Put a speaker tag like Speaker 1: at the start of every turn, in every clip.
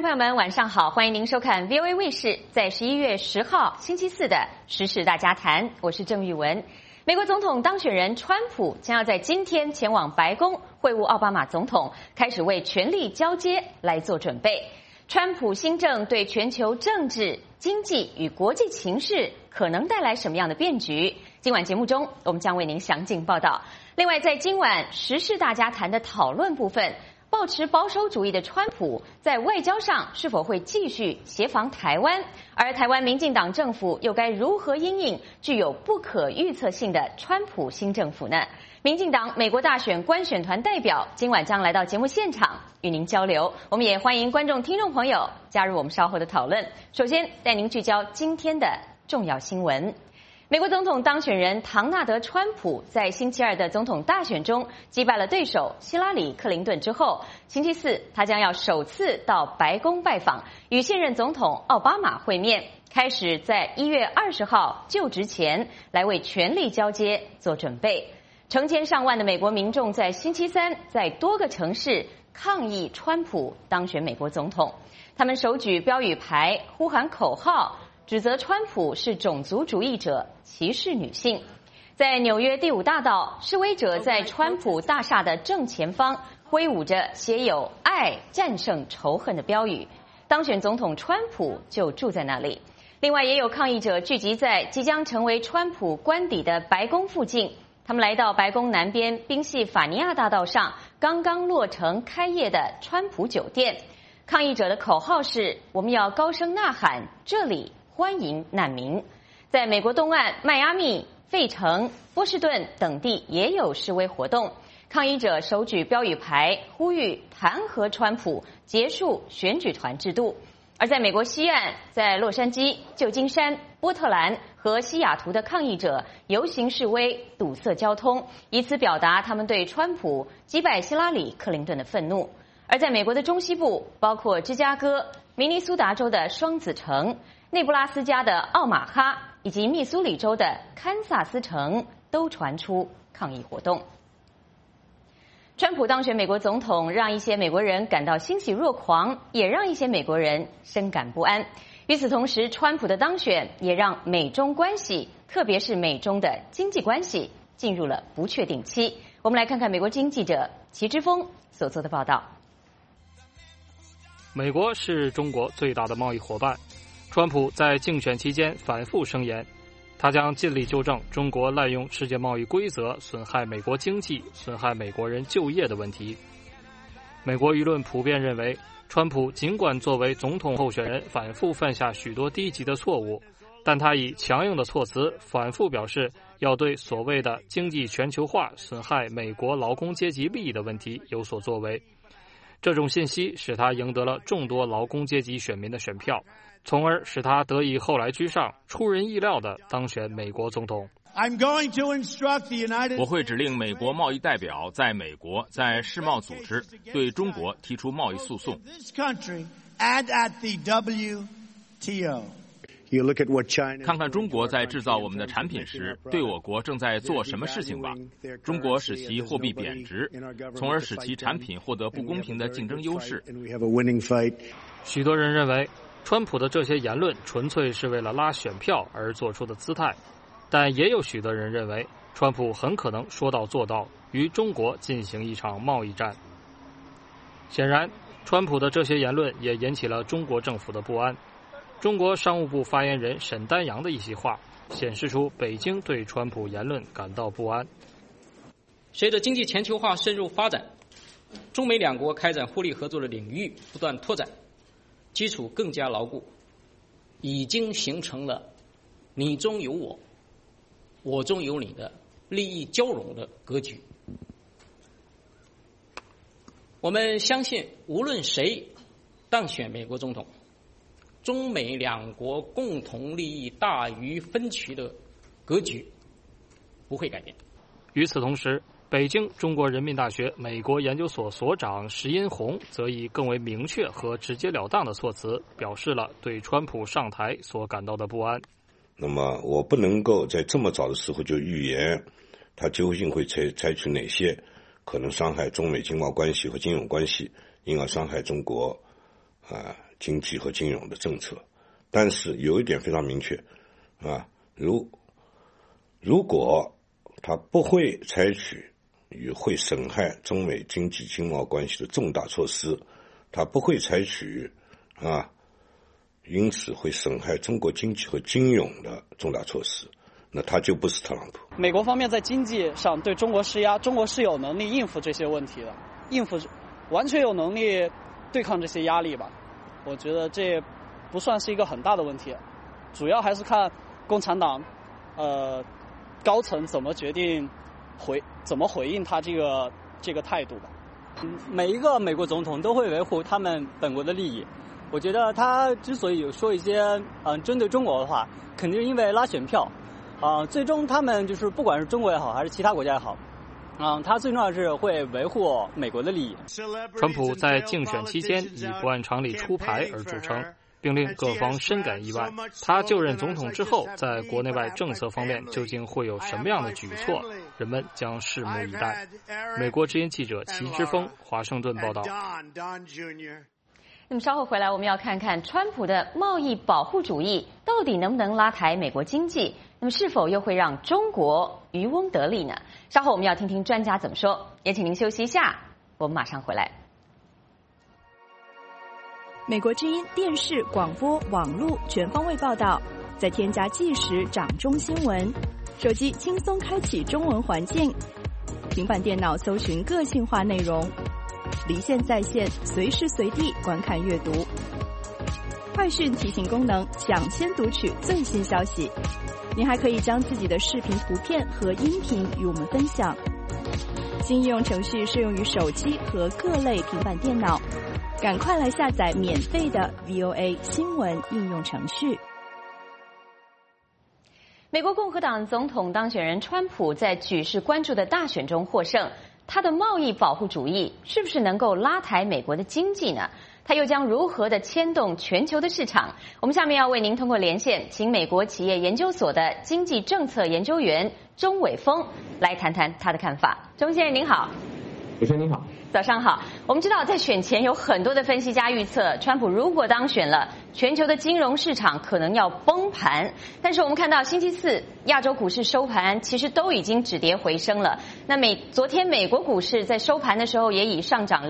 Speaker 1: 朋友们，晚上好！欢迎您收看 VOA 卫视在11月10号星期四的时事大家谈，我是郑玉文。美国总统当选人川普将要在今天前往白宫会晤奥巴马总统，开始为权力交接来做准备。川普新政对全球政治、经济与国际情势可能带来什么样的变局？今晚节目中，我们将为您详尽报道。另外，在今晚时事大家谈的讨论部分，抱持保守主义的川普在外交上是否会继续协防台湾？而台湾民进党政府又该如何因应具有不可预测性的川普新政府呢？民进党美国大选观选团代表今晚将来到节目现场与您交流，我们也欢迎观众听众朋友加入我们稍后的讨论。首先带您聚焦今天的重要新闻。美国总统当选人唐纳德·川普在星期二的总统大选中击败了对手希拉里·克林顿之后，星期四他将要首次到白宫拜访，与现任总统奥巴马会面，开始在1月20号就职前来为权力交接做准备。成千上万的美国民众在星期三在多个城市抗议川普当选美国总统，他们手举标语牌，呼喊口号，指责川普是种族主义者，歧视女性。在纽约第5大道，示威者在川普大厦的正前方挥舞着写有“爱战胜仇恨”的标语。当选总统川普就住在那里。另外，也有抗议者聚集在即将成为川普官邸的白宫附近。他们来到白宫南边宾夕法尼亚大道上刚刚落成开业的川普酒店。抗议者的口号是：我们要高声呐喊，这里欢迎难民。在美国东岸，迈阿密、费城、波士顿等地也有示威活动，抗议者手举标语牌，呼吁弹劾川普，结束选举团制度。而在美国西岸，在洛杉矶、旧金山、波特兰和西雅图的抗议者游行示威，堵塞交通，以此表达他们对川普击败希拉里·克林顿的愤怒。而在美国的中西部，包括芝加哥、明尼苏达州的双子城、内布拉斯加的奥马哈以及密苏里州的堪萨斯城，都传出抗议活动。川普当选美国总统，让一些美国人感到欣喜若狂，也让一些美国人深感不安。与此同时，川普的当选也让美中关系，特别是美中的经济关系，进入了不确定期。我们来看看美国经济记者齐之峰所做的报道。
Speaker 2: 美国是中国最大的贸易伙伴，川普在竞选期间反复声言，他将尽力纠正中国滥用世界贸易规则，损害美国经济、损害美国人就业的问题。美国舆论普遍认为，川普尽管作为总统候选人反复犯下许多低级的错误，但他以强硬的措辞反复表示要对所谓的经济全球化损害美国劳工阶级利益的问题有所作为。这种信息使他赢得了众多劳工阶级选民的选票，从而使他得以后来居上，出人意料地当选美国总统。
Speaker 3: 我会指令美国贸易代表在美国在世贸组织对中国提出贸易诉讼。看看中国在制造我们的产品时对我国正在做什么事情吧。中国使其货币贬值，从而使其产品获得不公平的竞争优势。
Speaker 2: 许多人认为川普的这些言论纯粹是为了拉选票而做出的姿态，但也有许多人认为川普很可能说到做到，与中国进行一场贸易战。显然，川普的这些言论也引起了中国政府的不安。中国商务部发言人沈丹阳的一席话显示出北京对川普言论感到不安。
Speaker 4: 随着经济全球化深入发展，中美两国开展互利合作的领域不断拓展，基础更加牢固，已经形成了你中有我，我中有你的利益交融的格局。我们相信，无论谁当选美国总统，中美两国共同利益大于分歧的格局不会改变。
Speaker 2: 与此同时，北京中国人民大学美国研究所所长石殷红则以更为明确和直截了当的措辞表示了对川普上台所感到的不安。
Speaker 5: 那么我不能够在这么早的时候就预言他究竟会采取哪些可能伤害中美经贸关系和金融关系，因而伤害中国经济和金融的政策。但是有一点非常明确啊，如果他不会采取与会损害中美经济经贸关系的重大措施，他不会采取因此会损害中国经济和金融的重大措施，那他就不是特朗普。
Speaker 6: 美国方面在经济上对中国施压，中国是有能力应付这些问题的，完全有能力对抗这些压力吧。我觉得这不算是一个很大的问题，主要还是看共产党高层怎么决定怎么回应他这个态度吧。
Speaker 7: 每一个美国总统都会维护他们本国的利益。我觉得他之所以有说一些针对中国的话，肯定是因为拉选票。最终他们就是不管是中国也好，还是其他国家也好，他最重要是会维护美国的利益。
Speaker 2: 川普在竞选期间以不按常理出牌而著称，并令各方深感意外。他就任总统之后，在国内外政策方面究竟会有什么样的举措，人们将拭目以待。美国之音记者齐之锋华盛顿报道。
Speaker 1: 那么稍后回来，我们要看看川普的贸易保护主义到底能不能拉抬美国经济，那么是否又会让中国渔翁得利呢？稍后我们要听听专家怎么说，也请您休息一下，我们马上回来。
Speaker 8: 美国之音电视、广播、网络全方位报道，再添加即时掌中新闻，手机轻松开启中文环境，平板电脑搜寻个性化内容，离线在线，随时随地观看阅读。快讯提醒功能，抢先读取最新消息。您还可以将自己的视频、图片和音频与我们分享。新应用程序适用于手机和各类平板电脑，赶快来下载免费的 VOA 新闻应用程序。
Speaker 1: 美国共和党总统当选人川普在举世关注的大选中获胜，他的贸易保护主义是不是能够拉抬美国的经济呢？他又将如何的牵动全球的市场？我们下面要为您通过连线，请美国企业研究所的经济政策研究员钟伟峰来谈谈他的看法。钟先生您好。
Speaker 9: 主持人您好。
Speaker 1: 早上好。我们知道在选前有很多的分析家预测，川普如果当选了，全球的金融市场可能要崩盘。但是我们看到星期四亚洲股市收盘其实都已经止跌回升了。那昨天美国股市在收盘的时候也以上涨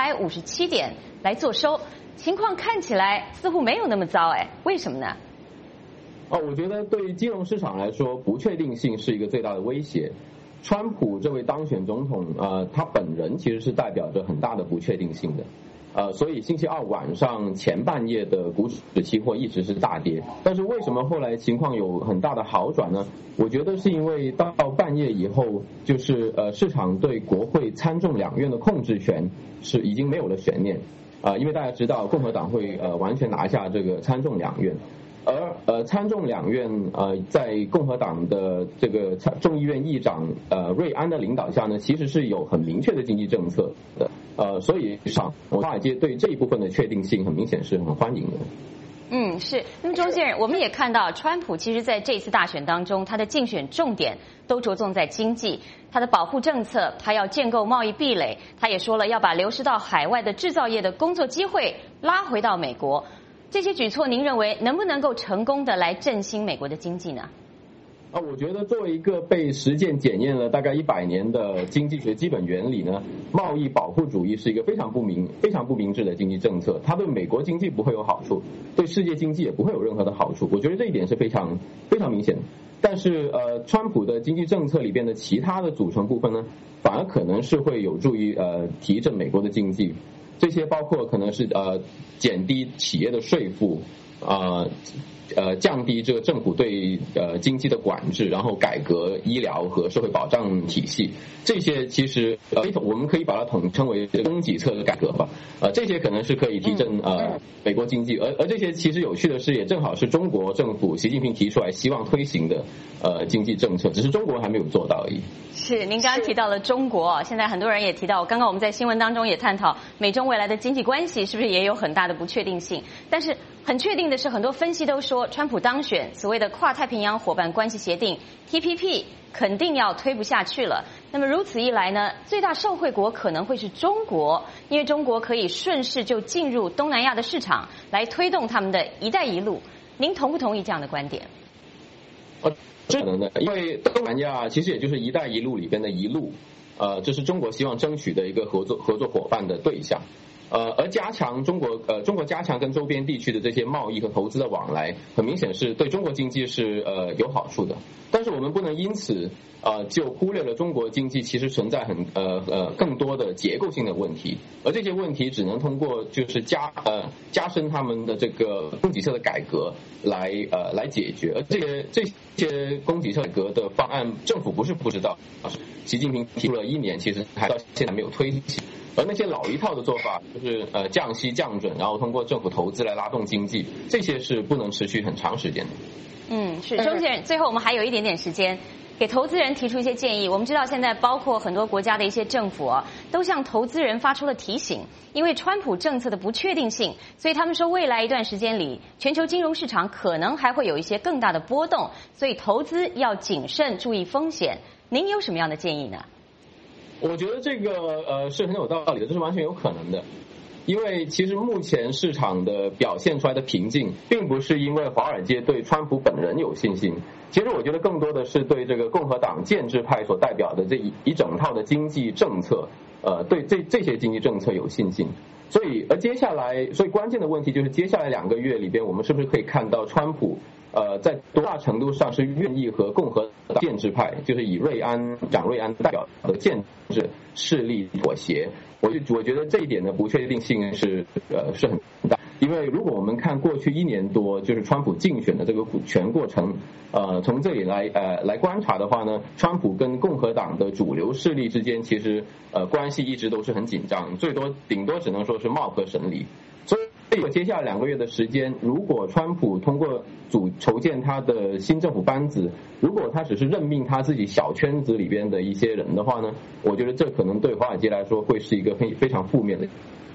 Speaker 1: 257点来做收，情况看起来似乎没有那么糟，为什么呢？
Speaker 9: 我觉得对于金融市场来说，不确定性是一个最大的威胁。川普这位当选总统，他本人其实是代表着很大的不确定性的，所以星期二晚上前半夜的股指期货一直是大跌。但是为什么后来情况有很大的好转呢？我觉得是因为到半夜以后，就是市场对国会参众两院的控制权是已经没有了悬念，因为大家知道共和党会完全拿下这个参众两院。而参众两院在共和党的这个众议院议长瑞安的领导下呢，其实是有很明确的经济政策的，所以华尔街对这一部分的确定性很明显是很欢迎的。
Speaker 1: 是。那么钟先生，我们也看到川普其实在这次大选当中，他的竞选重点都着重在经济，他的保护政策，他要建构贸易壁垒，他也说了要把流失到海外的制造业的工作机会拉回到美国。这些举措您认为能不能够成功的来振兴美国的经济呢？
Speaker 9: 我觉得作为一个被实践检验了大概100年的经济学基本原理呢，贸易保护主义是一个非常不明智的经济政策，它对美国经济不会有好处，对世界经济也不会有任何的好处。我觉得这一点是非常明显的。但是川普的经济政策里边的其他的组成部分呢，反而可能是会有助于提振美国的经济。这些包括可能是减低企业的税负，降低这个政府对经济的管制，然后改革医疗和社会保障体系，这些其实我们可以把它统称为供给侧的改革吧。这些可能是可以提振美国经济，而这些其实有趣的是，也正好是中国政府习近平提出来希望推行的经济政策，只是中国还没有做到而已。
Speaker 1: 是，您刚刚提到了中国，现在很多人也提到，刚刚我们在新闻当中也探讨美中未来的经济关系是不是也有很大的不确定性。但是很确定的是，很多分析都说，川普当选，所谓的跨太平洋伙伴关系协定 TPP 肯定要推不下去了。那么如此一来呢，最大受惠国可能会是中国，因为中国可以顺势就进入东南亚的市场，来推动他们的一带一路。您同不同意这样的观点？
Speaker 9: 这可能的，因为东南亚其实也就是一带一路里边的一路，这是中国希望争取的一个合作伙伴的对象。而加强中国加强跟周边地区的这些贸易和投资的往来，很明显是对中国经济是有好处的。但是我们不能因此就忽略了中国经济其实存在更多的结构性的问题，而这些问题只能通过就是加深他们的这个供给侧的改革来解决。而这些供给侧改革的方案，政府不是不知道，习近平提出了1年，其实还到现在没有推行。而那些老一套的做法，就是降息降准，然后通过政府投资来拉动经济，这些是不能持续很长时间的。
Speaker 1: 是周先生，最后我们还有一点点时间，给投资人提出一些建议。我们知道现在包括很多国家的一些政府都向投资人发出了提醒，因为川普政策的不确定性，所以他们说未来一段时间里，全球金融市场可能还会有一些更大的波动，所以投资要谨慎，注意风险。您有什么样的建议呢？
Speaker 9: 我觉得这个是很有道理的，这是完全有可能的。因为其实目前市场的表现出来的平静，并不是因为华尔街对川普本人有信心，其实我觉得更多的是对这个共和党建制派所代表的这一整套的经济政策，对这些经济政策有信心。所以关键的问题就是接下来2个月里边，我们是不是可以看到川普在多大程度上是愿意和共和党建制派，就是以蒋瑞安代表的建制势力妥协。我觉得这一点的不确定性是很大，因为如果我们看过去1年多，就是川普竞选的这个全过程，从这里来观察的话呢，川普跟共和党的主流势力之间其实关系一直都是很紧张，顶多只能说是貌合神离。所以接下来2个月的时间，如果川普通过筹建他的新政府班子，如果他只是任命他自己小圈子里边的一些人的话呢，我觉得这可能对华尔街来说会是一个非常负面的。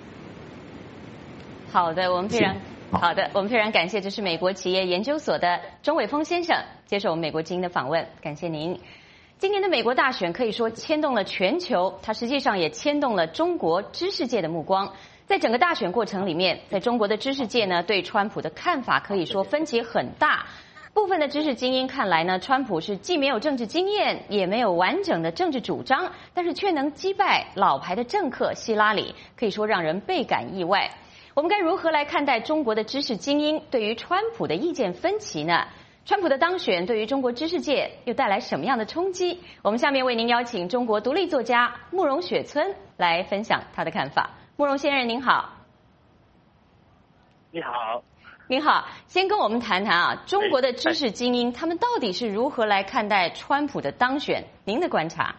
Speaker 1: 好的，我们非常感谢，这是美国企业研究所的钟伟峰先生接受我们美国之音的访问，感谢您。今年的美国大选可以说牵动了全球，它实际上也牵动了中国知识界的目光。在整个大选过程里面，在中国的知识界呢，对川普的看法可以说分歧很大。部分的知识精英看来呢，川普是既没有政治经验，也没有完整的政治主张，但是却能击败老牌的政客希拉里，可以说让人倍感意外。我们该如何来看待中国的知识精英对于川普的意见分歧呢？川普的当选对于中国知识界又带来什么样的冲击？我们下面为您邀请中国独立作家慕容雪村来分享他的看法。慕容先生您好。
Speaker 10: 你好。
Speaker 1: 您好，先跟我们谈谈中国的知识精英他们到底是如何来看待川普的当选？您的观察。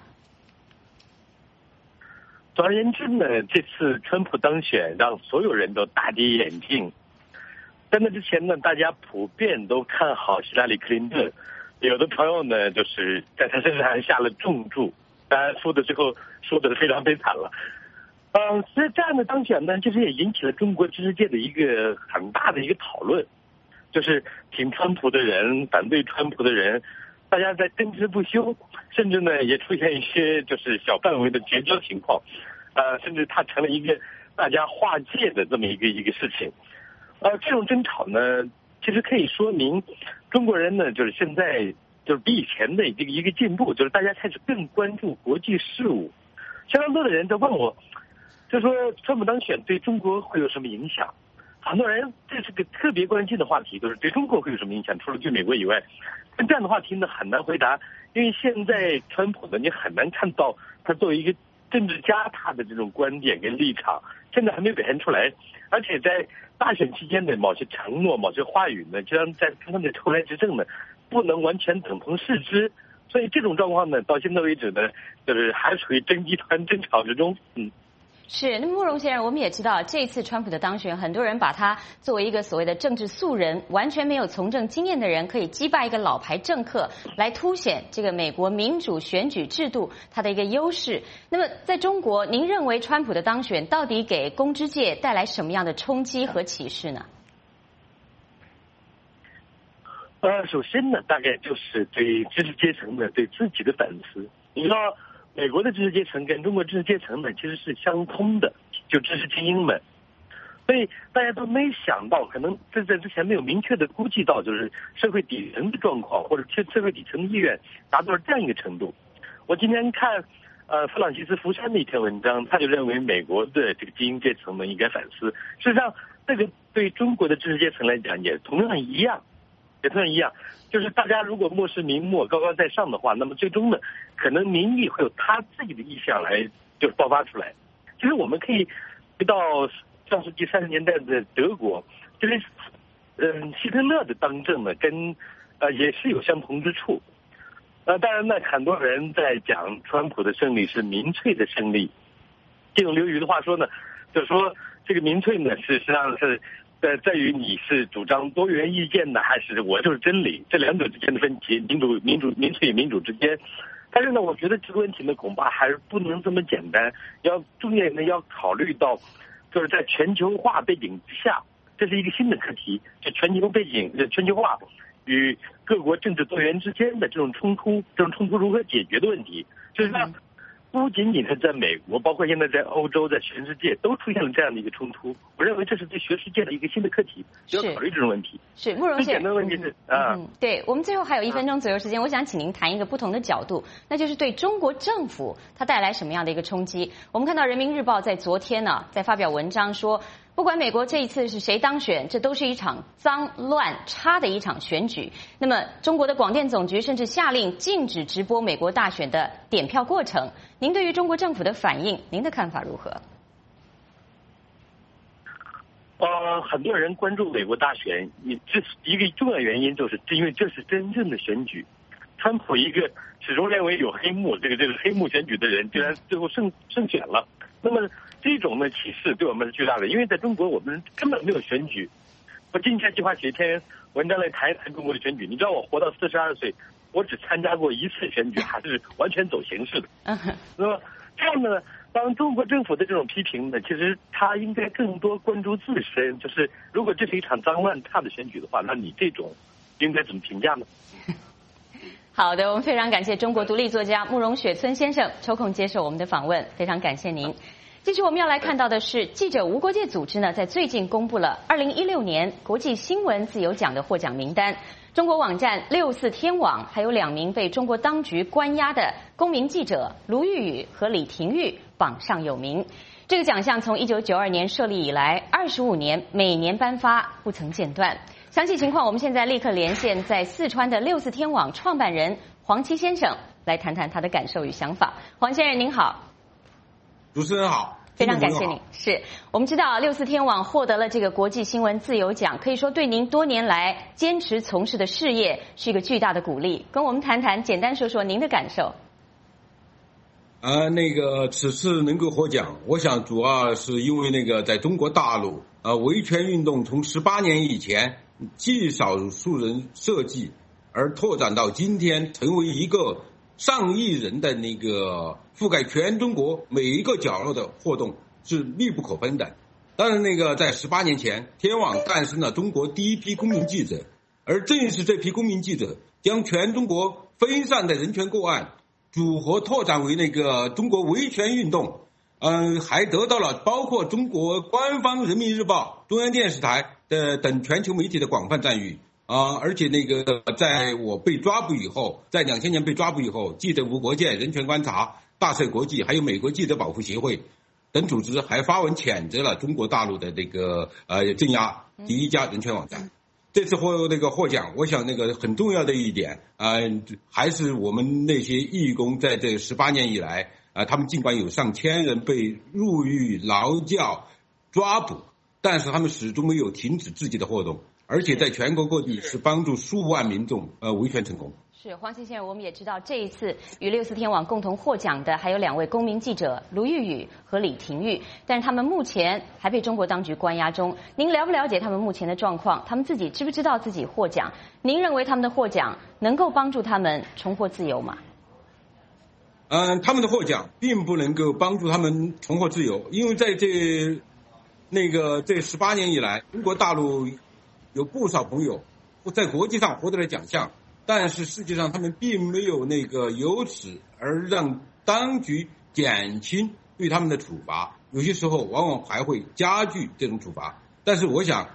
Speaker 10: 总而言之呢，这次川普当选让所有人都大跌眼镜。在那之前呢，大家普遍都看好希拉里·克林顿，有的朋友呢就是在他身上还下了重注，当然输的最后输的非常悲惨了。所以这样的当选呢，其实也引起了中国知识界的一个很大的一个讨论，就是挺川普的人、反对川普的人，大家在争执不休，甚至呢也出现一些就是小范围的绝交情况，甚至它成了一个大家划界的这么一个事情。这种争吵呢，其实可以说明中国人呢，就是现在就是比以前的一个进步，就是大家开始更关注国际事务。相当多的人在问我，就说川普当选对中国会有什么影响？很多人这是个特别关心的话题，就是对中国会有什么影响？除了对美国以外，但这样的话题呢很难回答，因为现在川普呢，你很难看到他作为一个政治家他的这种观点跟立场，现在还没有表现出来。而且在大选期间的某些承诺、某些话语呢，就让在他们的后来执政呢，不能完全等同视之。所以这种状况呢，到现在为止呢，就是还处于争集团争吵之中。
Speaker 1: 是，那么慕容先生，我们也知道，这次川普的当选，很多人把他作为一个所谓的政治素人，完全没有从政经验的人，可以击败一个老牌政客，来凸显这个美国民主选举制度它的一个优势。那么在中国，您认为川普的当选到底给公知界带来什么样的冲击和启示呢？
Speaker 10: 首先呢，大概就是对知识阶层的对自己的反思。你知道，美国的知识阶层跟中国知识阶层呢其实是相通的，就知识精英们。所以大家都没想到，可能在之前没有明确的估计到，就是社会底层的状况或者社会底层的意愿达到了这样一个程度。我今天看弗朗西斯·福山的一篇文章，他就认为美国的这个精英阶层呢应该反思。事实上，这个对中国的知识阶层来讲也同样一样，就是大家如果漠视明末、高高在上的话，那么最终呢，可能民意会有他自己的意向来就是爆发出来。其实我们可以回到上世纪30年代的德国，就是希特勒的当政呢，跟也是有相同之处。当然呢，很多人在讲川普的胜利是民粹的胜利。用刘瑜的话说呢，就说这个民粹呢，事实上是在于你是主张多元意见呢，还是我就是真理，这两者之间的分歧，民粹与民主之间。但是呢，我觉得这个问题呢，恐怕还是不能这么简单，重点呢要考虑到，就是在全球化背景之下，这是一个新的课题，就全球化与各国政治多元之间的这种冲突如何解决的问题。就是说，不仅仅是在美国，包括现在在欧洲，在全世界都出现了这样的一个冲突。我认为这是对全世界的一个新的课题，要考虑这种问题。
Speaker 1: 是慕容先生，最
Speaker 10: 简单的问题是
Speaker 1: 对，我们最后还有1分钟左右时间，我想请您谈一个不同的角度，那就是对中国政府它带来什么样的一个冲击。我们看到人民日报在昨天呢，在发表文章说，不管美国这一次是谁当选，这都是一场脏乱差的一场选举。那么中国的广电总局甚至下令禁止直播美国大选的点票过程。您对于中国政府的反应，您的看法如何？
Speaker 10: 很多人关注美国大选，这一个重要原因就是因为这是真正的选举。川普一个始终认为有黑幕，这个黑幕选举的人，居然最后胜选了。那么这种呢启示对我们是巨大的，因为在中国我们根本没有选举。我今天计划写一篇文章来谈一谈中国的选举。你知道我活到42岁，我只参加过1次选举，还是完全走形式的。那么这样呢，当中国政府的这种批评呢，其实他应该更多关注自身，就是如果这是一场脏乱差的选举的话，那你这种应该怎么评价呢？
Speaker 1: 好的，我们非常感谢中国独立作家慕容雪村先生抽空接受我们的访问，非常感谢您。继续我们要来看到的是，记者无国界组织呢，在最近公布了2016年国际新闻自由奖的获奖名单。中国网站64天网还有2名被中国当局关押的公民记者卢玉宇和李廷玉榜上有名。这个奖项从1992年设立以来25年，每年颁发，不曾间断。详细情况，我们现在立刻连线在四川的64天网创办人黄奇先生，来谈谈他的感受与想法。黄先生您好。
Speaker 11: 主持人好，
Speaker 1: 非常感谢您。是我们知道64天网获得了这个国际新闻自由奖，可以说对您多年来坚持从事的事业是一个巨大的鼓励。跟我们谈谈，简单说说您的感受。
Speaker 11: 此次能够获奖，我想主要是因为在中国大陆维权运动从18年以前极少数人设计，而拓展到今天成为一个上亿人的覆盖全中国每一个角落的活动，是密不可分的。当然在18年前，天网诞生了中国第一批公民记者，而正是这批公民记者将全中国分散的人权个案组合拓展为中国维权运动，还得到了包括中国官方人民日报、中央电视台等全球媒体的广泛赞誉。而且在我被抓捕以后，在2000年被抓捕以后，记者无国界、人权观察、大社国际还有美国记者保护协会等组织还发文谴责了中国大陆的镇压第一家人权网站。这次获奖，我想很重要的一点还是我们那些义工在这18年以来他们尽管有上千人被入狱、劳教、抓捕，但是他们始终没有停止自己的活动，而且在全国各地是帮助数万民众维权成功。
Speaker 1: 是黄先生，我们也知道这一次与64天网共同获奖的还有2位公民记者卢玉宇和李廷玉，但是他们目前还被中国当局关押中。您了不了解他们目前的状况？他们自己知不知道自己获奖？您认为他们的获奖能够帮助他们重获自由吗？
Speaker 11: 他们的获奖并不能够帮助他们重获自由，因为在这18年以来，中国大陆有不少朋友在国际上获得了奖项，但是实际上他们并没有由此而让当局减轻对他们的处罚，有些时候往往还会加剧这种处罚。但是我想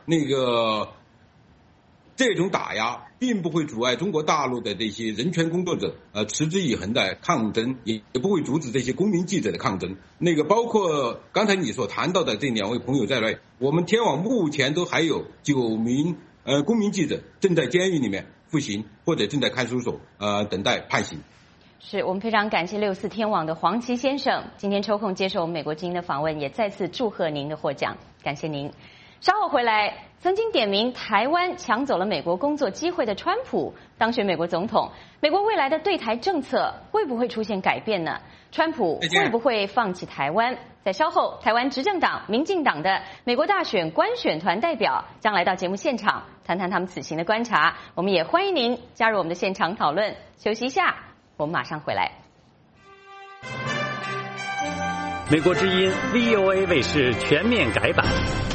Speaker 11: 这种打压并不会阻碍中国大陆的这些人权工作者持之以恒的抗争，也不会阻止这些公民记者的抗争。包括刚才你所谈到的这2位朋友在内，我们天网目前都还有9名公民记者正在监狱里面服刑，或者正在看守所等待判刑。
Speaker 1: 是我们非常感谢64天网的黄琦先生今天抽空接受我们美国之音的访问，也再次祝贺您的获奖，感谢您。稍后回来，曾经点名台湾抢走了美国工作机会的川普当选美国总统，美国未来的对台政策会不会出现改变呢？川普会不会放弃台湾？在稍后，台湾执政党民进党的美国大选观选团代表将来到节目现场，谈谈他们此行的观察。我们也欢迎您加入我们的现场讨论。休息一下，我们马上回来。
Speaker 12: 美国之音 VOA 卫视全面改版。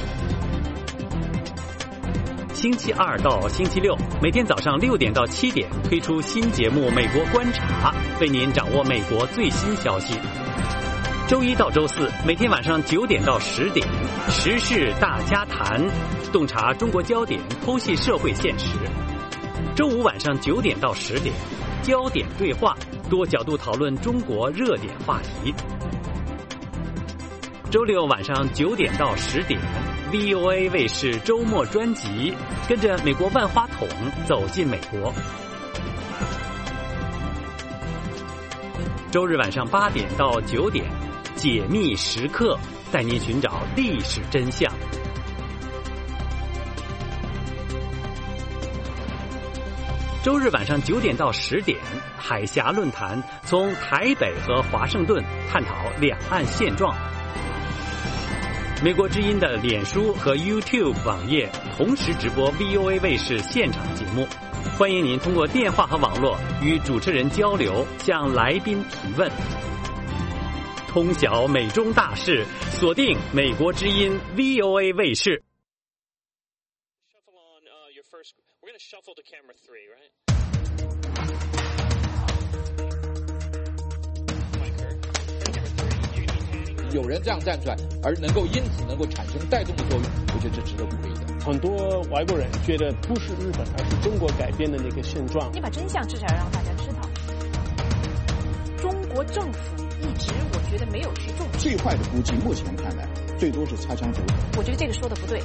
Speaker 12: 星期2到星期6，每天早上6点到7点推出新节目《美国观察》，为您掌握美国最新消息。周1到周4，每天晚上9点到10点，时事大家谈，洞察中国焦点，剖析社会现实。周5晚上9点到10点，焦点对话，多角度讨论中国热点话题。周6晚上9点到10点。VOA 卫视周末专辑，跟着美国万花筒走进美国。周日晚上8点到9点，解密时刻，带您寻找历史真相。周日晚上9点到10点，海峡论坛，从台北和华盛顿探讨两岸现状。美国之音的脸书和 YouTube 网页同时直播 VOA 卫视现场节目，欢迎您通过电话和网络与主持人交流，向来宾提问。通晓美中大事，锁定美国之音 VOA 卫视。
Speaker 13: 有人这样站出来，而因此能够产生带动的作用，我觉得这值得鼓励的。
Speaker 14: 很多外国人觉得不是日本，而是中国改变的那个现状。
Speaker 15: 你把真相至少要让大家知道。中国政府一直我觉得没有去重视。
Speaker 16: 最坏的估计，目前看来最多是擦枪走火。
Speaker 15: 我觉得这个说的不对。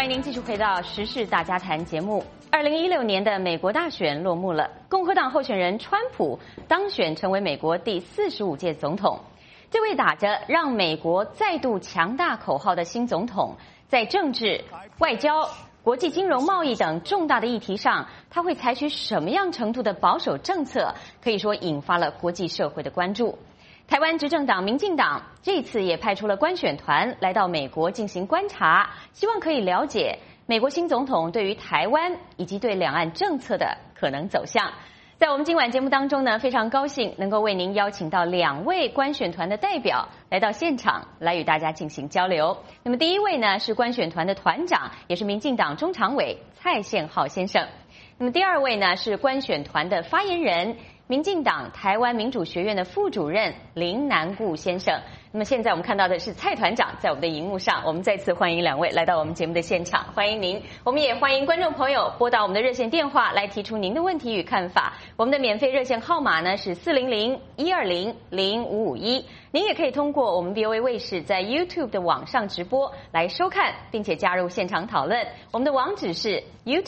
Speaker 1: 欢迎您继续回到《时事大家谈》节目。2016年的美国大选落幕了，共和党候选人川普当选成为美国第45届总统。这位打着让美国再度强大口号的新总统，在政治、外交、国际金融、贸易等重大的议题上，他会采取什么样程度的保守政策，可以说引发了国际社会的关注。台湾执政党民进党这次也派出了观选团来到美国进行观察，希望可以了解美国新总统对于台湾以及对两岸政策的可能走向。在我们今晚节目当中呢，非常高兴能够为您邀请到2位观选团的代表来到现场，来与大家进行交流。那么第一位呢是观选团的团长，也是民进党中常委蔡宪浩先生。那么第2位呢是观选团的发言人，民进党台湾民主学院的副主任林南固先生。那么现在我们看到的是蔡团长在我们的荧幕上，我们再次欢迎2位来到我们节目的现场，欢迎您。我们也欢迎观众朋友拨打我们的热线电话来提出您的问题与看法。我们的免费热线号码呢是400-120-0551，您也可以通过我们 VOA 卫视在 YouTube 的网上直播来收看，并且加入现场讨论。我们的网址是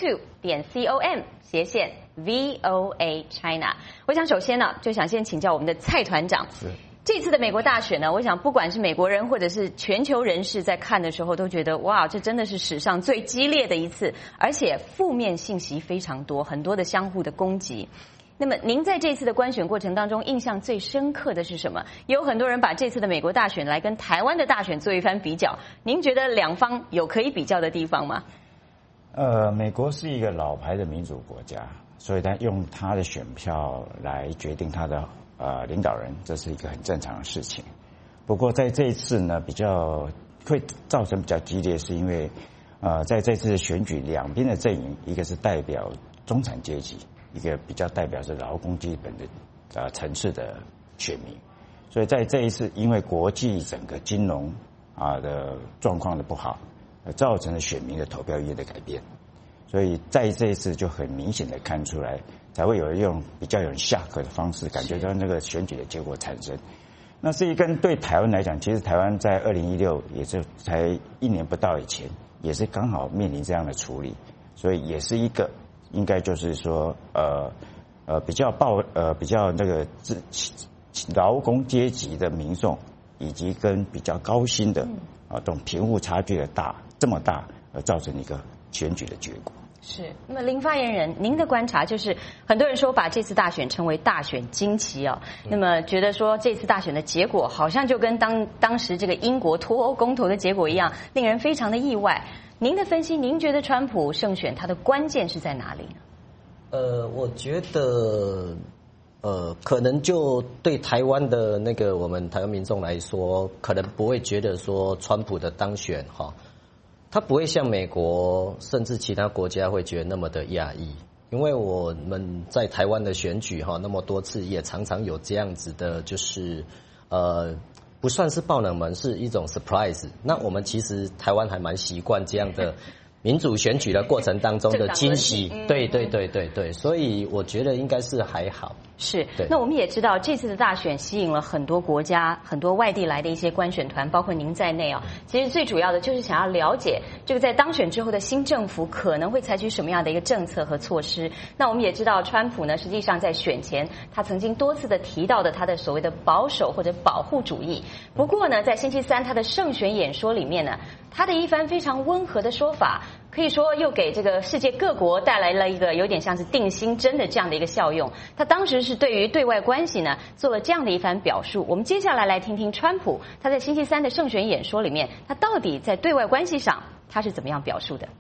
Speaker 1: youtube.com/VOA China。我想首先呢，就想先请教我们的蔡团长。这次的美国大选呢，我想不管是美国人或者是全球人士在看的时候，都觉得哇，这真的是史上最激烈的一次，而且负面信息非常多，很多的相互的攻击。那么您在这次的观选过程当中，印象最深刻的是什么？有很多人把这次的美国大选来跟台湾的大选做一番比较，您觉得两方有可以比较的地方吗？
Speaker 17: 美国是一个老牌的民主国家，所以他用他的选票来决定他的领导人，这是一个很正常的事情。不过在这一次呢，比较会造成比较激烈，是因为在这次的选举，两边的阵营，一个是代表中产阶级，一个比较代表是劳工基本的层次的选民。所以在这一次，因为国际整个金融的状况的不好，造成了选民的投票意愿的改变。所以在这一次就很明显的看出来，才会有用比较有人下课的方式感觉到那个选举的结果产生。那这一跟对台湾来讲，其实台湾在2016也就才1年不到以前，也是刚好面临这样的处理，所以也是一个应该就是说比较那个劳工阶级的民众，以及跟比较高薪的这种贫富差距的这么大，而造成一个选举的结果。
Speaker 1: 是，那么林发言人，您的观察就是很多人说把这次大选称为大选惊奇哦，那么觉得说这次大选的结果好像就跟当时这个英国脱欧公投的结果一样，令人非常的意外。您的分析，您觉得川普胜选它的关键是在哪里呢？
Speaker 18: 我觉得可能就对台湾的那个我们台湾民众来说，可能不会觉得说川普的当选他不会像美国甚至其他国家会觉得那么的讶异，因为我们在台湾的选举那么多次，也常常有这样子的，就是不算是爆冷门，是一种 surprise。那我们其实台湾还蛮习惯这样的民主选举的过程当中的惊喜，对，所以我觉得应该是还好。
Speaker 1: 是，那我们也知道这次的大选吸引了很多国家、很多外地来的一些观选团，包括您在内其实最主要的就是想要了解这个在当选之后的新政府可能会采取什么样的一个政策和措施。那我们也知道，川普呢，实际上在选前他曾经多次的提到的他的所谓的保守或者保护主义。不过呢，在星期三他的胜选演说里面呢，他的一番非常温和的说法，可以说又给这个世界各国带来了一个有点像是定心针的这样的一个效用。他当时是对于对外关系呢做了这样的一番表述。我们接下来来听听川普他在星期三的胜选演说里面，他到底在对外关系上他是怎么样表述的。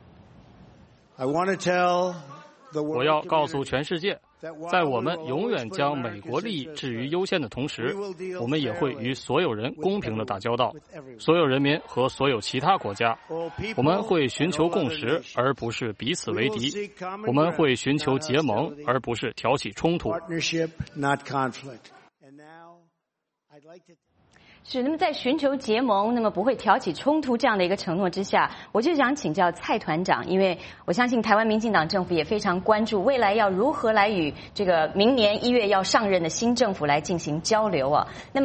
Speaker 2: 我要告诉全世界，在我们永远将美国利益置于优先的同时，我们也会与所有人公平地打交道，所有人民和所有其他国家。我们会寻求共识，而不是彼此为敌；我们会寻求结盟，而不是挑起冲突。
Speaker 1: 是，那么在寻求结盟，那么不会挑起冲突这样的一个承诺之下，我就想请教蔡团长，因为我相信台湾民进党政府也非常关注未来要如何来与这个明年1月要上任的新政府来进行交流那么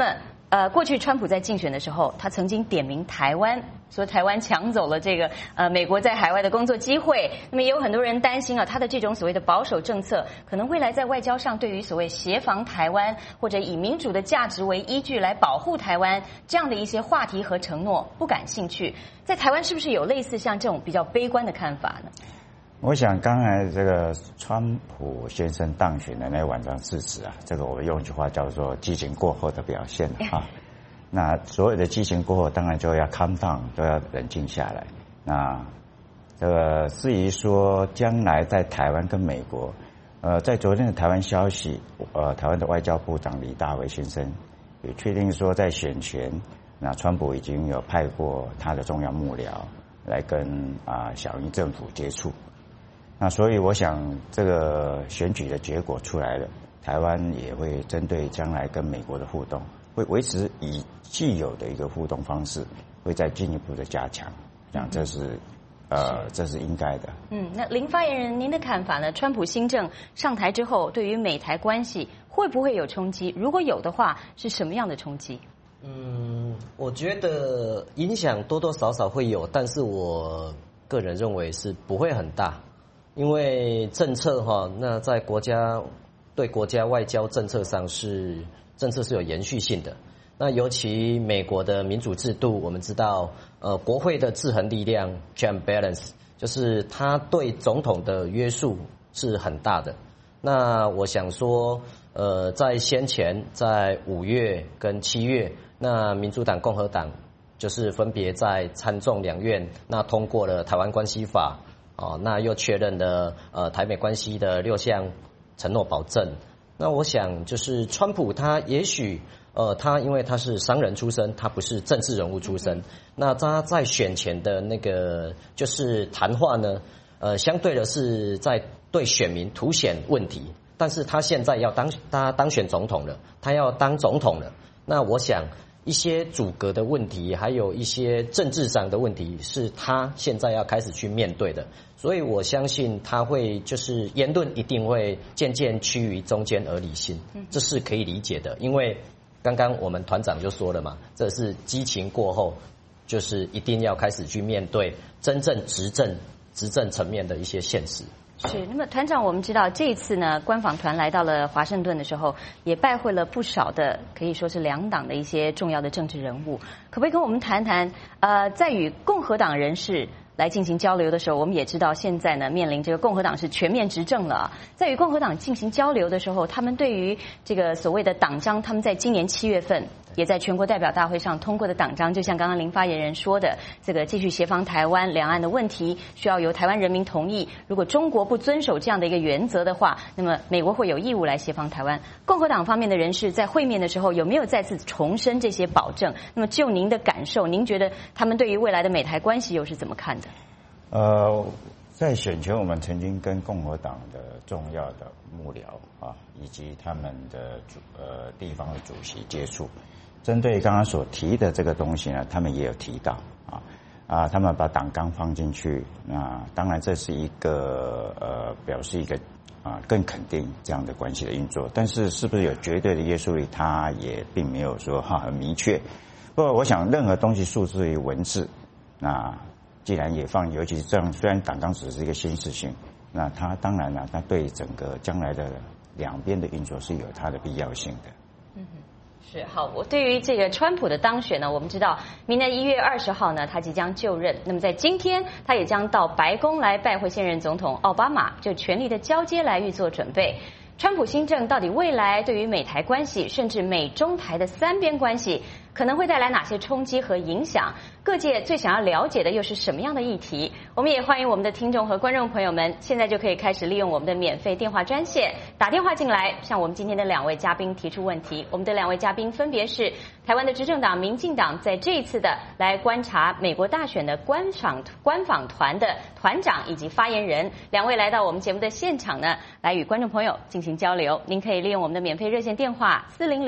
Speaker 1: 过去川普在竞选的时候，他曾经点名台湾，说台湾抢走了这个美国在海外的工作机会。那么也有很多人担心啊，他的这种所谓的保守政策，可能未来在外交上对于所谓协防台湾或者以民主的价值为依据来保护台湾这样的一些话题和承诺不感兴趣。在台湾是不是有类似像这种比较悲观的看法呢？
Speaker 17: 我想刚才这个川普先生当选的那晚上事实啊，这个我用一句话叫做激情过后的表现啊。那所有的激情过后，当然就要 calm down， 都要冷静下来。那这个至于说将来在台湾跟美国，在昨天的台湾消息，台湾的外交部长李大为先生也确定说，在选前，那川普已经有派过他的重要幕僚来跟小英政府接触。那所以我想，这个选举的结果出来了，台湾也会针对将来跟美国的互动，会维持以既有的一个互动方式，会再进一步的加强。这是应该的。
Speaker 1: 那林发言人，您的看法呢？川普新政上台之后，对于美台关系会不会有冲击？如果有的话，是什么样的冲击？
Speaker 18: 我觉得影响多多少少会有，但是我个人认为是不会很大。因为政策那在对国家外交政策上政策是有延续性的。那尤其美国的民主制度，我们知道，国会的制衡力量 check and balance， 就是它对总统的约束是很大的。那我想说，在先前在5月跟7月，那民主党、共和党就是分别在参众两院那通过了台湾关系法。那又确认了台美关系的6项承诺保证。那我想就是川普他也许他因为他是商人出身，他不是政治人物出身，那他在选前的那个就是谈话呢，相对的是在对选民凸显问题，但是他现在他当选总统了，他要当总统了，那我想一些阻隔的问题，还有一些政治上的问题，是他现在要开始去面对的。所以我相信他会就是言论一定会渐渐趋于中间而理性，这是可以理解的。因为刚刚我们团长就说了嘛，这是激情过后，就是一定要开始去面对真正执政层面的一些现实。
Speaker 1: 是，那么团长，我们知道这一次呢，官访团来到了华盛顿的时候，也拜会了不少的可以说是两党的一些重要的政治人物。可不可以跟我们谈谈，在与共和党人士来进行交流的时候，我们也知道现在呢面临这个共和党是全面执政了。在与共和党进行交流的时候，他们对于这个所谓的党章，他们在今年7月份也在全国代表大会上通过的党章，就像刚刚林发言人说的，这个继续协防台湾两岸的问题需要由台湾人民同意。如果中国不遵守这样的一个原则的话，那么美国会有义务来协防台湾。共和党方面的人士在会面的时候有没有再次重申这些保证？那么就您的感受，您觉得他们对于未来的美台关系又是怎么看的？
Speaker 17: 在选前我们曾经跟共和党的重要的幕僚以及他们的地方的主席接触，针对刚刚所提的这个东西呢，他们也有提到他们把党纲放进去，那当然这是一个表示一个更肯定这样的关系的运作，但是是不是有绝对的约束力，他也并没有说很明确。不过我想任何东西诉诸于文字，那既然也放，尤其是这样，虽然党纲只是一个新事情，那它当然了，它对整个将来的两边的运作是有它的必要性的。
Speaker 1: 是好，我对于这个川普的当选呢，我们知道明年1月20号呢，他即将就任。那么在今天，他也将到白宫来拜会现任总统奥巴马，就权力的交接来预做准备。川普新政到底未来对于美台关系，甚至美中台的三边关系，可能会带来哪些冲击和影响？各界最想要了解的又是什么样的议题？我们也欢迎我们的听众和观众朋友们，现在就可以开始利用我们的免费电话专线打电话进来，向我们今天的2位嘉宾提出问题。我们的2位嘉宾分别是台湾的执政党民进党在这一次的来观察美国大选的官访团的团长以及发言人，2位来到我们节目的现场呢，来与观众朋友进行交流。您可以利用我们的免费热线电话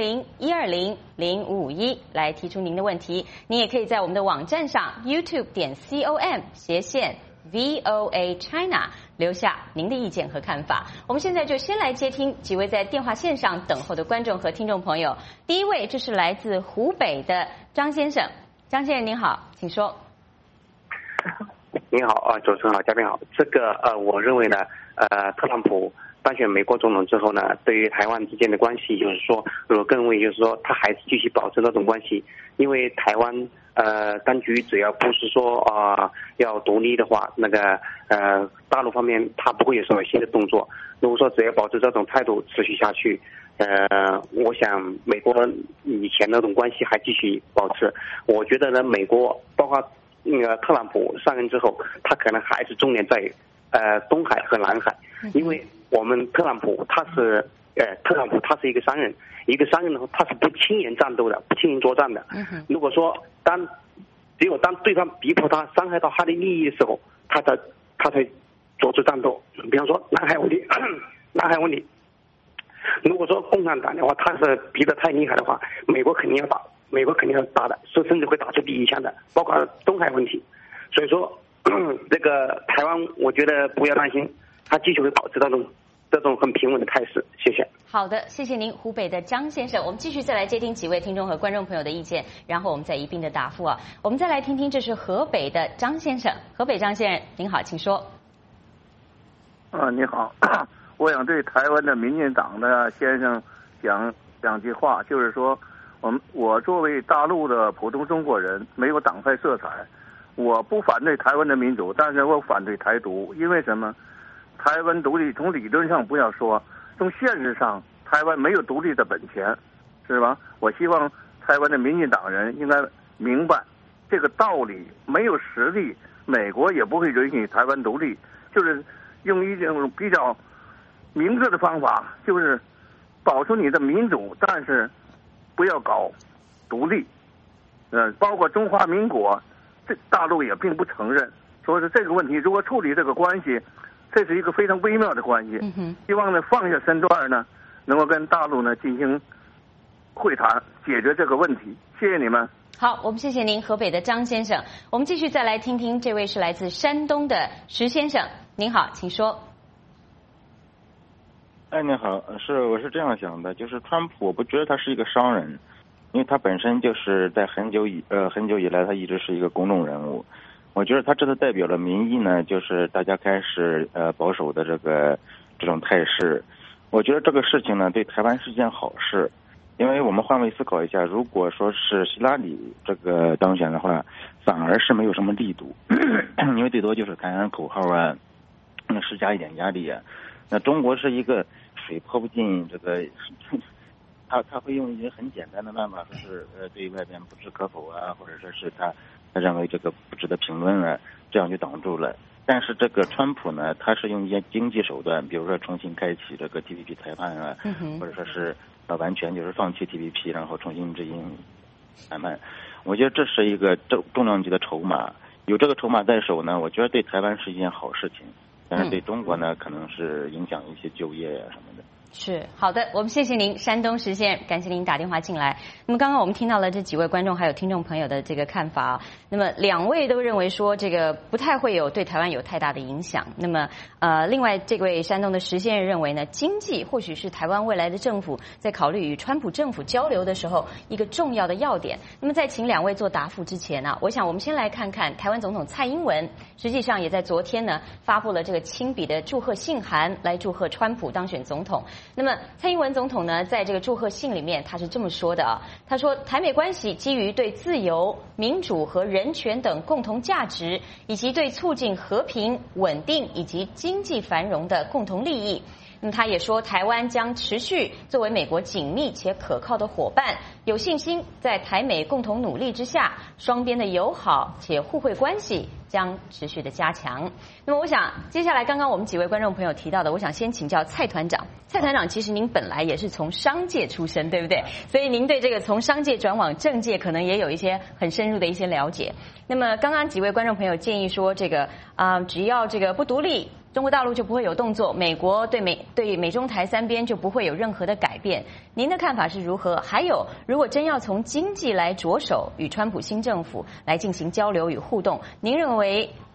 Speaker 1: 400-120-0551来提出您的问题。您也可以在我们的网站上 YouTube.com/VOE VOA China 留下您的意见和看法。我们现在就先来接听几位在电话线上等候的观众和听众朋友。第一位就是来自湖北的张先生，张先生您好，请说。
Speaker 19: 你好，主持人好，嘉宾好。这个我认为呢，特朗普当选美国总统之后呢，对于台湾之间的关系，就是说，我更认为就是说，他还是继续保持这种关系，因为台湾当局只要不是说要独立的话，那个大陆方面他不会有什么新的动作。如果说只要保持这种态度持续下去，我想美国以前那种关系还继续保持。我觉得呢，美国包括那个特朗普上任之后，他可能还是重点在东海和南海，因为我们特朗普他是一个商人，的话他是不轻言战斗的，不轻言作战的。如果说只有当对方逼迫他伤害到他的利益的时候，他才做出战斗。比方说南海问题，如果说共产党的话，他是逼得太厉害的话，美国肯定要打的，甚至会打出第一枪的，包括东海问题。所以说，这个台湾，我觉得不要担心，他继续会保持这种很平稳的态势。谢谢。
Speaker 1: 好的，谢谢您，湖北的张先生。我们继续再来接听几位听众和观众朋友的意见，然后我们再一并的答复啊。我们再来听听，这是河北的张先生，河北张先生，您好，请说。
Speaker 20: 你好，我想对台湾的民进党的先生讲句话，就是说，我作为大陆的普通中国人，没有党派色彩，我不反对台湾的民主，但是我反对台独。因为什么？台湾独立从理论上不要说，从现实上，台湾没有独立的本钱，是吧？我希望台湾的民进党人应该明白这个道理。没有实力，美国也不会允许台湾独立。就是用一种比较明智的方法，就是保持你的民主，但是不要搞独立。包括中华民国，这大陆也并不承认。所以说这个问题，如果处理这个关系，这是一个非常微妙的关系。希望呢放下身段呢，能够跟大陆呢进行会谈，解决这个问题。谢谢你们。
Speaker 1: 好，我们谢谢您，河北的张先生。我们继续再来听听，这位是来自山东的石先生，您好，请说。
Speaker 21: 你好，我是这样想的，就是川普，我不觉得他是一个商人，因为他本身就是在很久以来，他一直是一个公众人物。我觉得他这次代表了民意呢，就是大家开始保守的这种态势。我觉得这个事情呢，对台湾是件好事，因为我们换位思考一下，如果说是希拉里这个当选的话，反而是没有什么力度，因为最多就是喊喊口号啊，施加一点压力啊。那中国是一个水泼不进这个，他会用一些很简单的办法，说是对外边不置可否啊，或者说是他认为这个不值得评论了，这样就挡住了。但是这个川普呢，他是用一些经济手段，比如说重新开启这个 TPP 谈判啊，或者说是完全就是放弃 TPP， 然后重新执行谈判。我觉得这是一个重量级的筹码，有这个筹码在手呢，我觉得对台湾是一件好事情，但是对中国呢，可能是影响一些就业啊什么的。
Speaker 1: 是好的，我们谢谢您，山东石先，感谢您打电话进来。那么刚刚我们听到了这几位观众还有听众朋友的这个看法啊，那么两位都认为说这个不太会对台湾有太大的影响。那么另外这位山东的石先生认为呢，经济或许是台湾未来的政府在考虑与川普政府交流的时候一个重要的要点。那么在请两位做答复之前呢，我想我们先来看看台湾总统蔡英文，实际上也在昨天呢发布了这个亲笔的祝贺信函来祝贺川普当选总统。那么蔡英文总统呢，在这个祝贺信里面，他是这么说的啊，他说台美关系基于对自由、民主和人权等共同价值，以及对促进和平、稳定以及经济繁荣的共同利益。那么他也说，台湾将持续作为美国紧密且可靠的伙伴，有信心在台美共同努力之下，双边的友好且互惠关系将持续的加强。那么我想接下来刚刚我们几位观众朋友提到的，我想先请教蔡团长。蔡团长，其实您本来也是从商界出身，对不对？所以您对这个从商界转往政界，可能也有一些很深入的一些了解。那么刚刚几位观众朋友建议说，这个只要这个不独立，中国大陆就不会有动作，美国对美中台三边就不会有任何的改变。您的看法是如何？还有，如果真要从经济来着手与川普新政府来进行交流与互动，您认为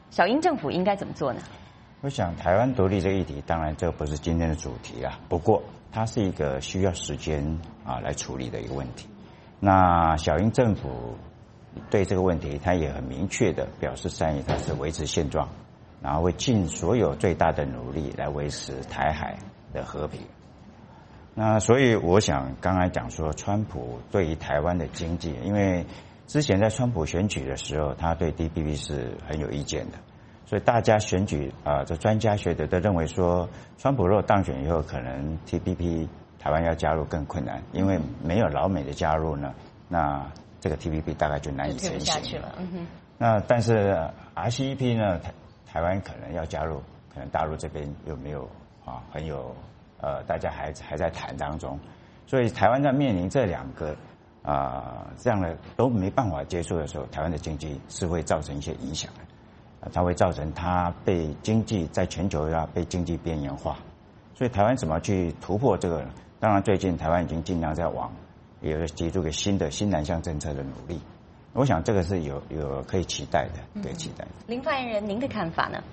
Speaker 1: 小英政府应该怎么做呢？
Speaker 17: 我想台湾独立这个议题，当然这不是今天的主题啦。不过它是一个需要时间来处理的一个问题。那小英政府对这个问题，他也很明确的表示善意，他是维持现状，然后会尽所有最大的努力来维持台海的和平。那所以我想刚才讲说，川普对于台湾的经济，因为之前在川普选举的时候，他对 TPP 是很有意见的，所以大家选举这专家学者都认为说，川普如果当选以后，可能 TPP 台湾要加入更困难，因为没有老美的加入呢，那这个 TPP 大概就难以成型下去了。那但是 RCEP 呢，台湾可能要加入，可能大陆这边又没有很有大家还在谈当中，所以台湾在面临这两个这样的都没办法接触的时候，台湾的经济是会造成一些影响的，它会造成它被经济在全球要被经济边缘化，所以台湾怎么去突破这个？当然，最近台湾已经尽量在往有提出个新南向政策的努力，我想这个是有可以期待的，可以期待的。
Speaker 1: 林发言人，您的看法呢？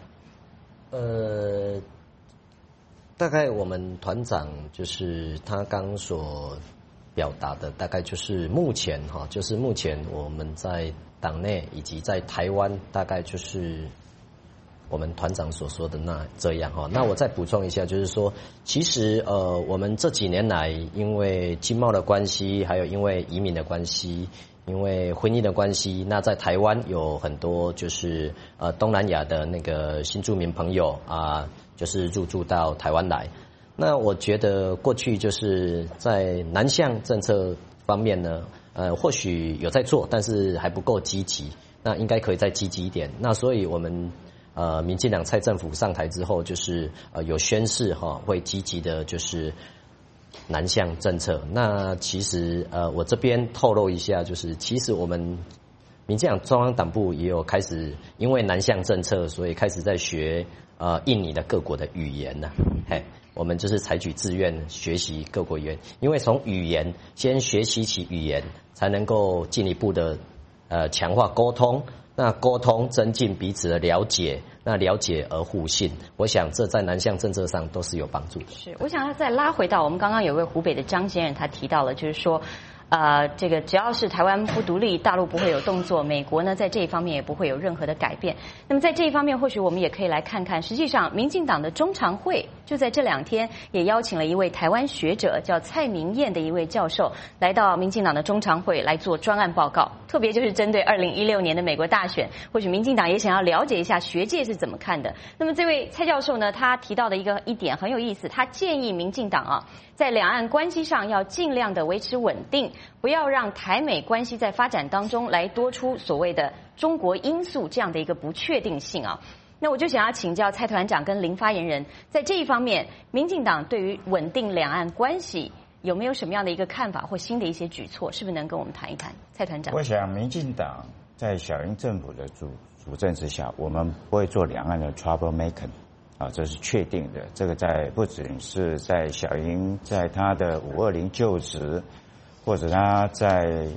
Speaker 18: 大概我们团长就是他刚所表达的，大概就是目前就是目前我们在党内以及在台湾，大概就是我们团长所说的这样那我再补充一下，就是说，其实我们这几年来，因为经贸的关系，还有因为移民的关系，因为婚姻的关系，那在台湾有很多就是东南亚的那个新住民朋友就是入住到台湾来。那我觉得过去就是在南向政策方面呢，或许有在做，但是还不够积极，那应该可以再积极一点。那所以我们民进党蔡政府上台之后，就是有宣示会积极的就是南向政策。那其实我这边透露一下，就是其实我们民进党中央党部也有开始因为南向政策，所以开始在学印尼的各国的语言呢。我们就是采取自愿学习各国语言，因为从语言先学习起语言，才能够进一步的强化沟通。那沟通增进彼此的了解，那了解而互信，我想这在南向政策上都是有帮助的。
Speaker 1: 是，我想要再拉回到我们刚刚有位湖北的张先生，他提到了，就是说，这个只要是台湾不独立，大陆不会有动作，美国呢在这一方面也不会有任何的改变。那么在这一方面，或许我们也可以来看看，实际上民进党的中常会就在这2天也邀请了一位台湾学者，叫蔡明燕的一位教授，来到民进党的中常会来做专案报告，特别就是针对2016年的美国大选，或许民进党也想要了解一下学界是怎么看的。那么这位蔡教授呢，他提到的一点很有意思，他建议民进党在两岸关系上要尽量的维持稳定，不要让台美关系在发展当中来多出所谓的中国因素这样的一个不确定性那我就想要请教蔡团长跟林发言人，在这一方面，民进党对于稳定两岸关系有没有什么样的一个看法或新的一些举措？是不是能跟我们谈一谈？蔡团长，
Speaker 17: 我想民进党在小英政府的主政之下，我们不会做两岸的 trouble maker。这是确定的。这个不仅是在小英在他的520就职，或者他在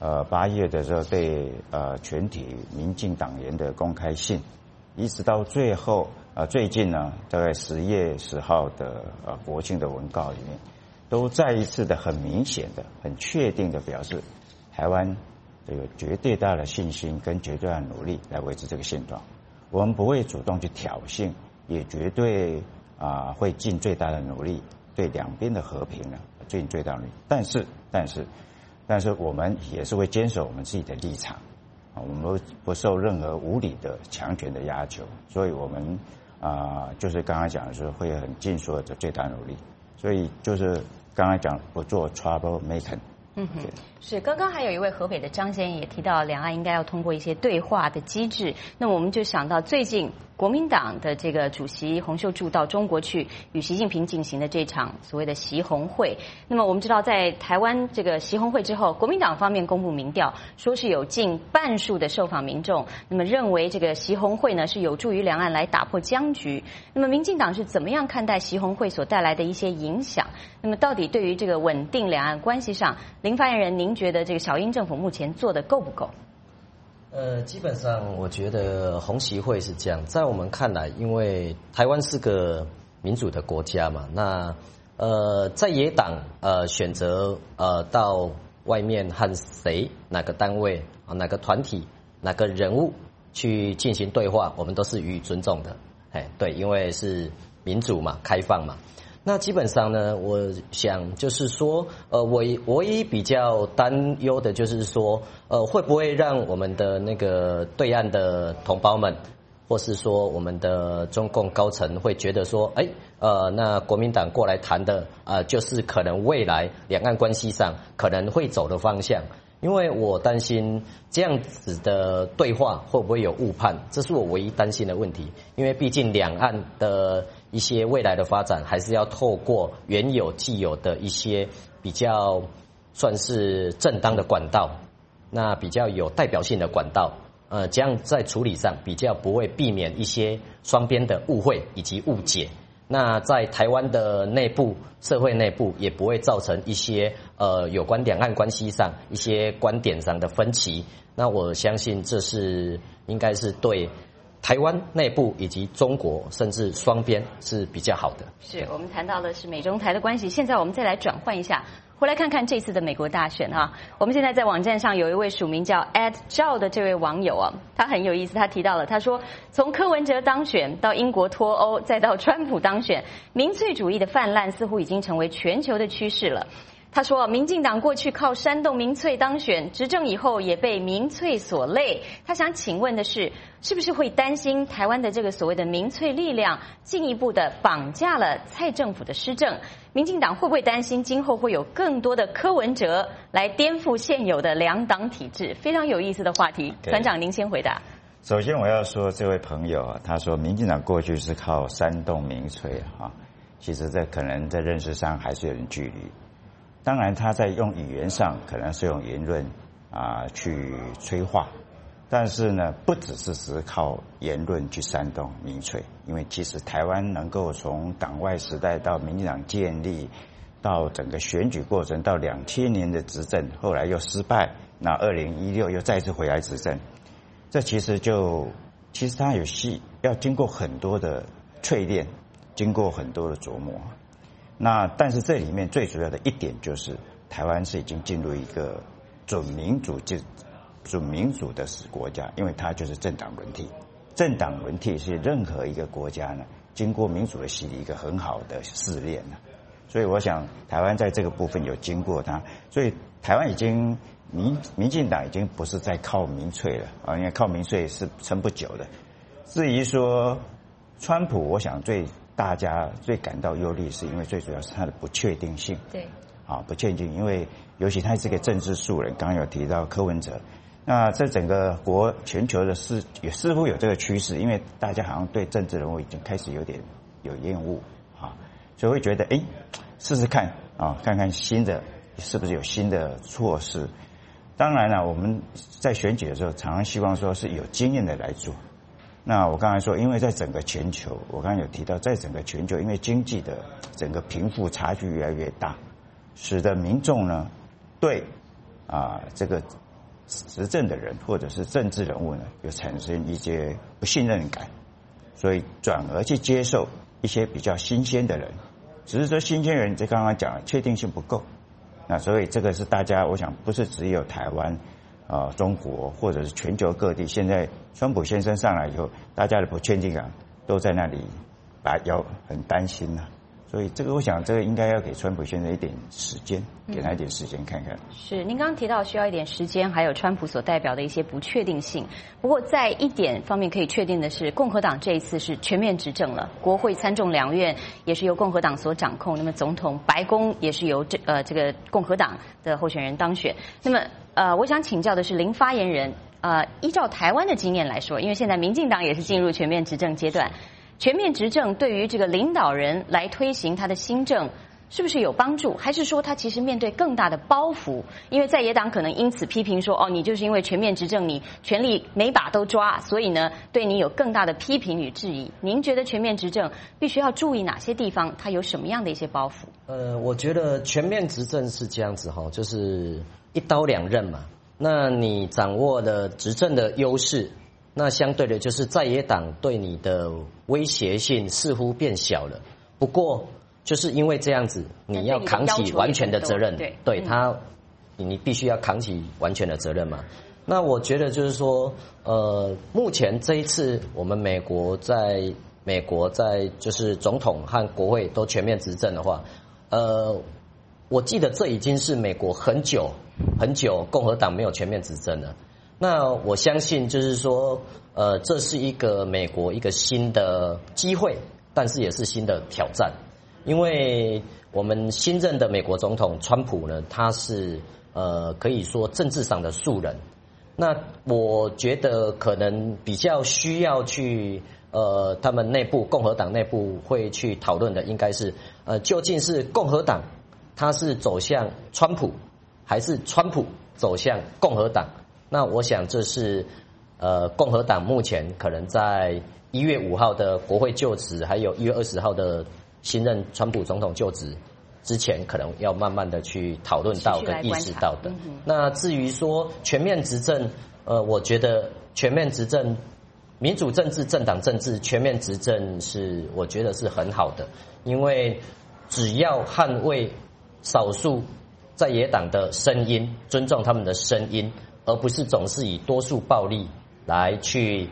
Speaker 17: 8月的时候对全体民进党员的公开信，一直到最后最近呢，大概10月10号的国庆的文告里面，都再一次的很明显的、很确定的表示，台湾有绝对大的信心跟绝对的努力来维持这个现状。我们不会主动去挑衅。也绝对会尽最大的努力，对两边的和平呢尽最大的努力。但是我们也是会坚守我们自己的立场，我们不受任何无理的强权的要求。所以我们就是刚刚讲的是会很尽所有的最大努力。所以就是刚刚讲不做 trouble maker。
Speaker 1: 是，刚刚还有一位河北的张先生也提到，两岸应该要通过一些对话的机制。那我们就想到最近国民党的这个主席洪秀柱到中国去与习近平进行的这场所谓的习洪会。那么我们知道，在台湾这个习洪会之后，国民党方面公布民调，说是有近半数的受访民众那么认为这个习洪会呢是有助于两岸来打破僵局。那么民进党是怎么样看待习洪会所带来的一些影响？那么到底对于这个稳定两岸关系上，林发言人，您觉得这个小英政府目前做的够不够？
Speaker 18: 基本上我觉得红协会是这样，在我们看来，因为台湾是个民主的国家嘛，那在野党选择到外面和谁、哪个单位、哪个团体、哪个人物去进行对话，我们都是予以尊重的。对，因为是民主嘛，开放嘛。那基本上呢，我想就是说，唯一比较担忧的就是说，会不会让我们的那个对岸的同胞们，或是说我们的中共高层会觉得说，那国民党过来谈的就是可能未来两岸关系上可能会走的方向。因为我担心这样子的对话会不会有误判，这是我唯一担心的问题。因为毕竟两岸的一些未来的发展，还是要透过原有既有的一些比较算是正当的管道，那比较有代表性的管道，这样在处理上比较不会避免一些双边的误会以及误解。那在台湾的内部社会内部也不会造成一些有关两岸关系上一些观点上的分歧。那我相信这是应该是对台湾内部以及中国甚至双边是比较好的。
Speaker 1: 是我们谈到的是美中台的关系，现在我们再来转换一下，回来看看这次的美国大选哈。我们现在在网站上有一位署名叫 Ed 赵的这位网友啊，他很有意思，他提到了，他说从柯文哲当选到英国脱欧，再到川普当选，民粹主义的泛滥似乎已经成为全球的趋势了。他说，民进党过去靠煽动民粹当选，执政以后也被民粹所累。他想请问的是，是不是会担心台湾的这个所谓的民粹力量进一步的绑架了蔡政府的施政？民进党会不会担心今后会有更多的柯文哲来颠覆现有的两党体制？非常有意思的话题，团长您先回答。
Speaker 17: 首先我要说，这位朋友啊，他说民进党过去是靠煽动民粹啊，其实这可能在认识上还是有点距离。当然他在用语言上可能是用言论去催化，但是呢不只是靠言论去煽动民粹，因为其实台湾能够从党外时代到民进党建立，到整个选举过程，到2000年的执政，后来又失败，那2016又再次回来执政，这其实它要经过很多的淬炼，经过很多的琢磨。那但是这里面最主要的一点就是，台湾是已经进入一个准民主的国家，因为它就是政党轮替。政党轮替是任何一个国家呢经过民主的洗礼一个很好的试炼。所以我想台湾在这个部分有经过它，所以台湾已经民进党已经不是在靠民粹了啊，因为靠民粹是撑不久的。至于说川普，我想大家最感到忧虑，是因为最主要是它的不确定性。
Speaker 1: 对，
Speaker 17: 不确定，因为尤其他是个政治素人，刚刚有提到柯文哲，那这整个全球的也似乎有这个趋势，因为大家好像对政治人物已经开始有厌恶所以会觉得试试看看看新的是不是有新的措施。当然了，我们在选举的时候常常希望说是有经验的来做。那我刚才说，因为在整个全球，我刚才有提到，在整个全球，因为经济的整个贫富差距越来越大，使得民众呢对这个执政的人或者是政治人物呢，有产生一些不信任感，所以转而去接受一些比较新鲜的人。只是说新鲜人，这刚刚讲了，确定性不够。那所以这个是大家，我想不是只有台湾。中国或者是全球各地，现在川普先生上来以后，大家的不确定感都在那里，要很担心所以这个我想，这个应该要给川普先生一点时间，给他一点时间看看。
Speaker 1: 是，您刚刚提到需要一点时间，还有川普所代表的一些不确定性。不过在一点方面可以确定的是，共和党这一次是全面执政了，国会参众两院也是由共和党所掌控，那么总统白宫也是由这个共和党的候选人当选。那么我想请教的是林发言人，依照台湾的经验来说，因为现在民进党也是进入全面执政阶段。全面执政对于这个领导人来推行他的新政，是不是有帮助？还是说他其实面对更大的包袱？因为在野党可能因此批评说，你就是因为全面执政，你权力每把都抓，所以呢，对你有更大的批评与质疑。您觉得全面执政必须要注意哪些地方？它有什么样的一些包袱？
Speaker 18: 我觉得全面执政是这样子就是一刀两刃嘛。 那你掌握了执政的优势，那相对的就是在野党对你的威胁性似乎变小了。不过就是因为这样子，你要扛起完全的责任，对他，你必须要扛起完全的责任嘛。那我觉得就是说，目前这一次我们美国在就是总统和国会都全面执政的话，我记得这已经是美国很久共和党没有全面执政了。那我相信就是说，这是一个美国一个新的机会，但是也是新的挑战，因为我们新任的美国总统川普呢，他是可以说政治上的素人。那我觉得可能比较需要去他们内部共和党内部会去讨论的，应该是究竟是共和党他是走向川普，还是川普走向共和党？那我想这是共和党目前可能在1月5号的国会就职，还有1月20号的新任川普总统就职之前，可能要慢慢的去讨论到跟意识到的。那至于说全面执政，我觉得全面执政、民主政治、政党政治全面执政是我觉得是很好的，因为只要捍卫少数在野党的声音，尊重他们的声音，而不是总是以多数暴力来去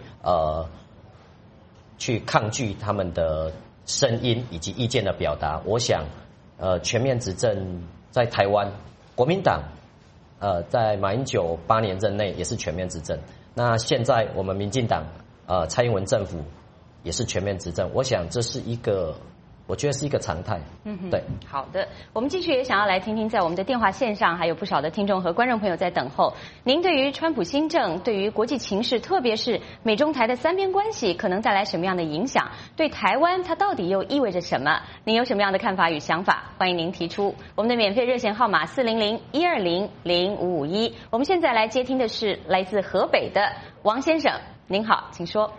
Speaker 18: 抗拒他们的声音以及意见的表达。我想全面执政在台湾，国民党在马英九8年任内也是全面执政。那现在我们民进党蔡英文政府也是全面执政，我想这是一个，我觉得是一个常态。对。
Speaker 1: 好的，我们继续也想要来听听，在我们的电话线上还有不少的听众和观众朋友在等候。您对于川普新政，对于国际情势，特别是美中台的三边关系，可能带来什么样的影响？对台湾，它到底又意味着什么？您有什么样的看法与想法？欢迎您提出。我们的免费热线号码400-120-0551。我们现在来接听的是来自河北的王先生，您好，请说。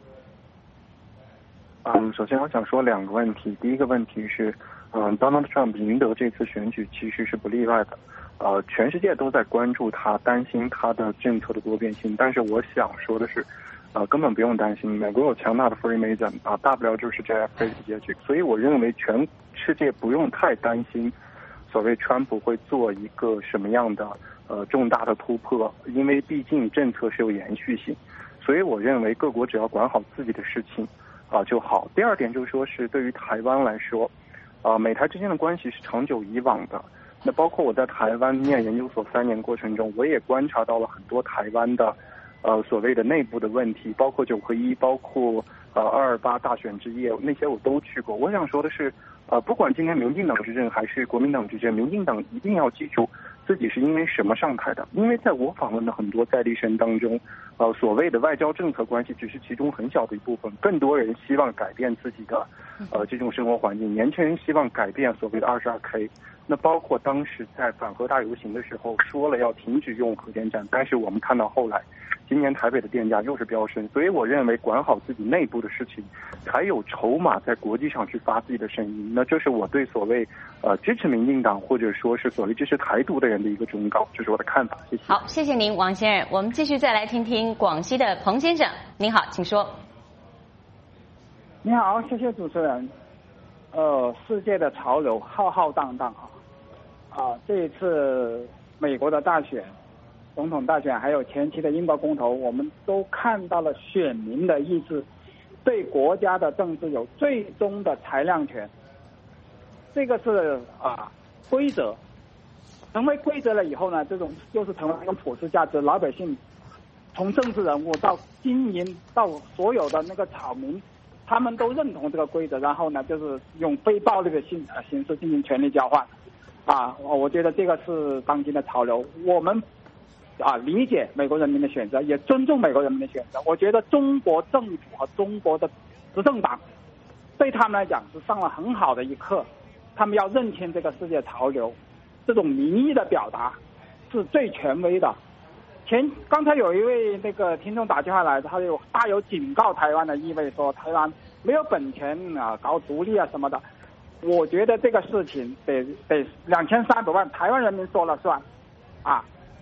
Speaker 3: 首先我想说2个问题。第一个问题是，Donald Trump 赢得这次选举其实是不例外的。全世界都在关注他，担心他的政策的多变性。但是我想说的是，根本不用担心，美国有强大的 Freemason 大不了就是 JFK 的结局。所以我认为全世界不用太担心，所谓川普会做一个什么样的重大的突破，因为毕竟政策是有延续性。所以我认为各国只要管好自己的事情就好。第二点就是说是对于台湾来说，美台之间的关系是长久以往的。那包括我在台湾念研究所3年过程中，我也观察到了很多台湾的所谓的内部的问题，包括9合1，包括228大选之夜，那些我都去过。我想说的是，不管今天民进党执政还是国民党执政，民进党一定要记住自己是因为什么上台的。因为在我访问的很多在地生当中，所谓的外交政策关系只是其中很小的一部分，更多人希望改变自己的这种生活环境，年轻人希望改变所谓的22K。那包括当时在反核大游行的时候说了要停止用核电站，但是我们看到后来今年台北的电价又是飙升。所以我认为管好自己内部的事情，才有筹码在国际上去发自己的声音。那这是我对所谓支持民进党或者说是所谓支持台独的人的一个忠告，这是我的看法。谢谢。
Speaker 1: 好，谢谢您王先生。我们继续再来听听广西的彭先生，您好，请说。
Speaker 22: 你好，谢谢主持人。世界的潮流浩浩荡荡这一次美国的大选，总统大选，还有前期的英国公投，我们都看到了选民的意志，对国家的政治有最终的裁量权。这个是规则，成为规则了以后呢，这种就是成为一种普世价值，老百姓从政治人物到精民到所有的那个草民，他们都认同这个规则，然后呢，就是用非暴力的形式进行权力交换。我觉得这个是当今的潮流。我们理解美国人民的选择，也尊重美国人民的选择。我觉得中国政府和中国的执政党对他们来讲是上了很好的一课。他们要认清这个世界潮流，这种民意的表达是最权威的。刚才有一位那个听众打电话来，他大有警告台湾的意味，说台湾没有本钱搞独立什么的。我觉得这个事情得2300万台湾人民说了算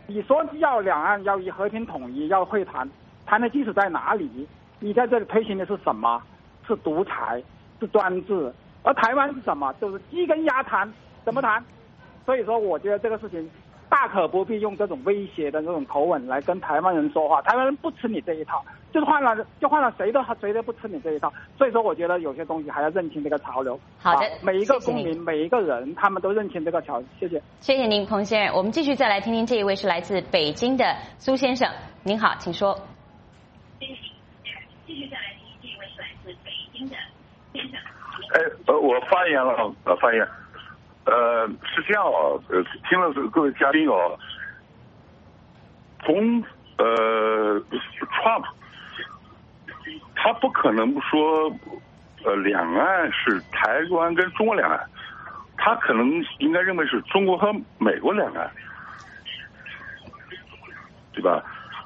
Speaker 22: 你说要两岸要以和平统一，要会谈，谈的基础在哪里？你在这里推行的是什么？是独裁，是专制。而台湾是什么？就是鸡跟鸭谈，怎么谈？所以说，我觉得这个事情大可不必用这种威胁的这种口吻来跟台湾人说话。台湾人不吃你这一套，就换了谁都不吃你这一套。所以说，我觉得有些东西还要认清这个潮流。
Speaker 1: 好的，
Speaker 22: 每一个公民，每一个人，他们都认清这个潮流。谢谢。
Speaker 1: 谢谢您，彭先生。我们继续再来听听这一位是来自北京的苏先生。您好，请说。继续再来听听这一位是来自北京的先生。
Speaker 4: 我发言了，发言。是这样啊，听了各位嘉宾哦，从Trump， 他不可能说两岸是台湾跟中国两岸，他可能应该认为是中国和美国两岸，对吧？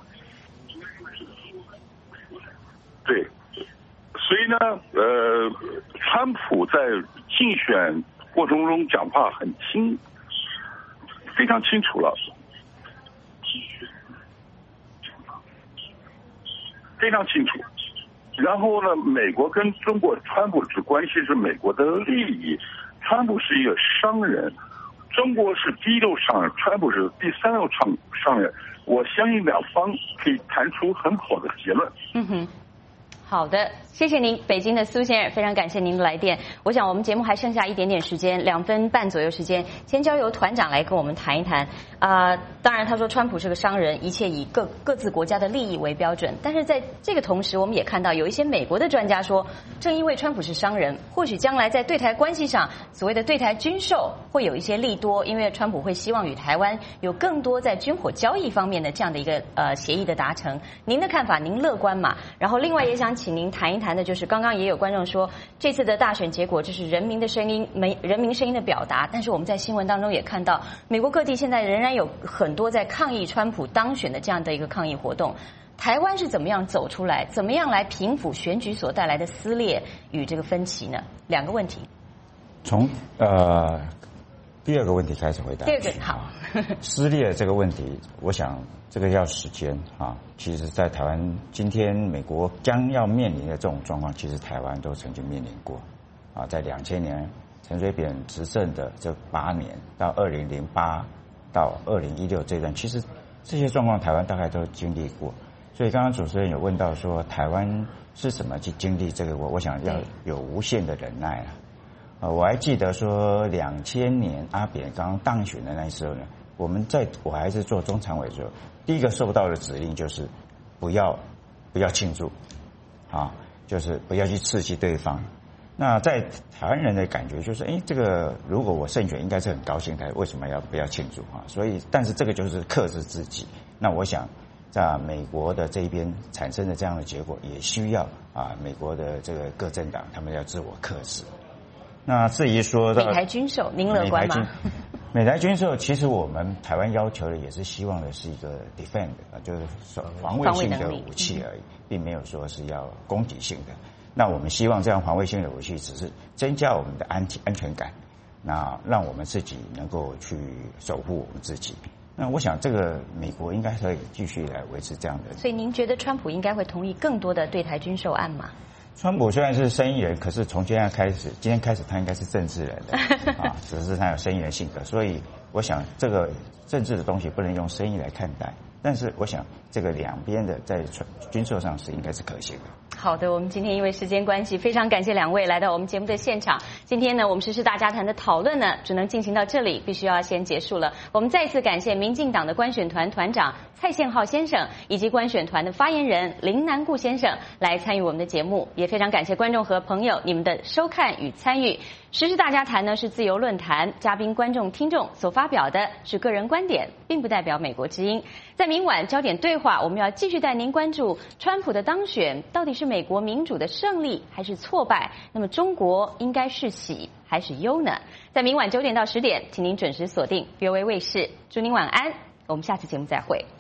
Speaker 4: 对，所以呢，川普在竞选过程中讲话非常清楚了，非常清楚。然后呢，美国跟中国，川普只关心是美国的利益，川普是一个商人，中国是第一流商人，川普是第三流商人。我相信两方可以谈出很好的结论。
Speaker 1: 嗯哼。好的，谢谢您，北京的苏先生，非常感谢您的来电。我想我们节目还剩下一点点时间，2分半左右时间，先交由团长来跟我们谈一谈。当然他说川普是个商人，一切以各自国家的利益为标准。但是在这个同时，我们也看到有一些美国的专家说，正因为川普是商人，或许将来在对台关系上，所谓的对台军售会有一些利多，因为川普会希望与台湾有更多在军火交易方面的这样的一个协议的达成。您的看法，您乐观吗？然后另外也想请您谈一谈的，就是刚刚也有观众说，这次的大选结果这是人民的声音，人民声音的表达。但是我们在新闻当中也看到，美国各地现在仍然有很多在抗议川普当选的这样的一个抗议活动。台湾是怎么样走出来？怎么样来平复选举所带来的撕裂与这个分歧呢？2个问题。从
Speaker 17: 第2个问题开始回答。
Speaker 1: 第2个好。
Speaker 17: 撕裂这个问题，我想这个要时间啊。其实，在台湾今天美国将要面临的这种状况，其实台湾都曾经面临过啊。在2000年陈水扁执政的这8年，到2008到2016这段，其实这些状况台湾大概都经历过。所以刚刚主持人有问到说，台湾是怎么去经历这个？我想要有无限的忍耐啊。我还记得说2000年阿扁刚刚当选的那时候呢，我还是做中常委的时候，第一个收到的指令就是不要庆祝，啊，就是不要去刺激对方。那在台湾人的感觉就是，这个如果我胜选，应该是很高兴的，为什么不要庆祝啊？所以，但是这个就是克制自己。那我想，在美国的这一边产生的这样的结果，也需要美国的这个各政党他们要自我克制。那至于说
Speaker 1: 美台军售，您乐观吗？
Speaker 17: 美台军售，其实我们台湾要求的也是希望的是一个 defend， 就是防卫性的武器而已，并没有说是要攻击性的。那我们希望这样防卫性的武器只是增加我们的安全感，那让我们自己能够去守护我们自己。那我想这个美国应该可以继续来维持这样的。
Speaker 1: 所以您觉得川普应该会同意更多的对台军售案吗？
Speaker 17: 川普虽然是生意人，可是从今天开始他应该是政治人的只是他有生意人性格，所以我想这个政治的东西不能用生意来看待。但是我想这个两边的在军售上是应该是可行的。
Speaker 1: 好的，我们今天因为时间关系，非常感谢2位来到我们节目的现场。今天呢，我们时事大家谈的讨论呢，只能进行到这里，必须要先结束了。我们再次感谢民进党的观选团团长蔡宪浩先生，以及观选团的发言人林南固先生来参与我们的节目，也非常感谢观众和朋友你们的收看与参与。时事大家谈呢是自由论坛，嘉宾、观众、听众所发表的是个人观点，并不代表美国之音。在明晚焦点对话，我们要继续带您关注川普的当选到底是美国民主的胜利还是挫败？那么中国应该是喜还是忧呢？在明晚9点到10点，请您准时锁定 VOA 卫视。祝您晚安，我们下次节目再会。